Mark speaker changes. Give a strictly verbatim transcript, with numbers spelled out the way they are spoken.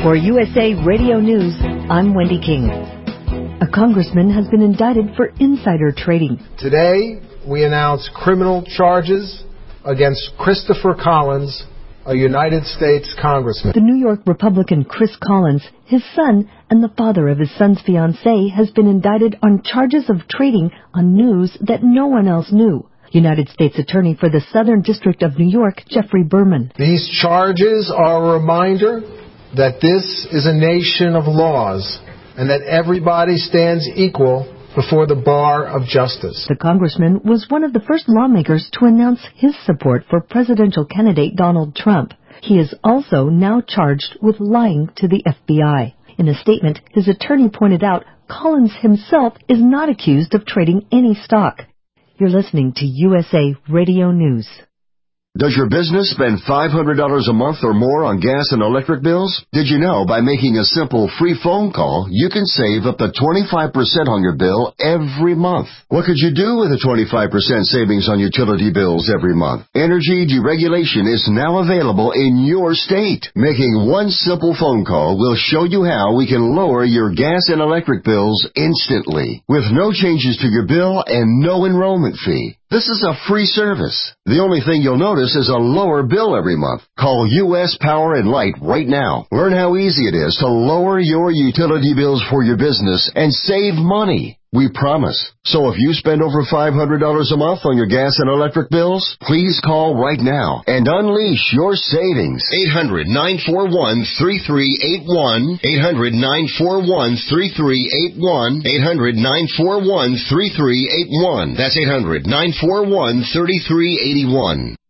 Speaker 1: For U S A Radio News, I'm Wendy King. A congressman has been indicted for insider trading.
Speaker 2: Today, we announce criminal charges against Christopher Collins, a United States congressman.
Speaker 1: The New York Republican Chris Collins, his son, and the father of his son's fiancée has been indicted on charges of trading on news that no one else knew. United States Attorney for the Southern District of New York, Jeffrey Berman.
Speaker 2: These charges are a reminder that this is a nation of laws and that everybody stands equal before the bar of justice.
Speaker 1: The congressman was one of the first lawmakers to announce his support for presidential candidate Donald Trump. He is also now charged with lying to the F B I. In a statement, his attorney pointed out Collins himself is not accused of trading any stock. You're listening to U S A Radio News.
Speaker 3: Does your business spend five hundred dollars a month or more on gas and electric bills? Did you know by making a simple free phone call, you can save up to twenty-five percent on your bill every month? What could you do with a twenty-five percent savings on utility bills every month? Energy deregulation is now available in your state. Making one simple phone call will show you how we can lower your gas and electric bills instantly, with no changes to your bill and no enrollment fee. This is a free service. The only thing you'll notice is a lower bill every month. Call U S Power and Light right now. Learn how easy it is to lower your utility bills for your business and save money. We promise. So if you spend over five hundred dollars a month on your gas and electric bills, please call right now and unleash your savings.
Speaker 4: eight hundred, nine four one, three three eight one. eight hundred, nine four one, three three eight one. eight hundred, nine four one, three three eight one. That's eight hundred, nine four one, three three eight one.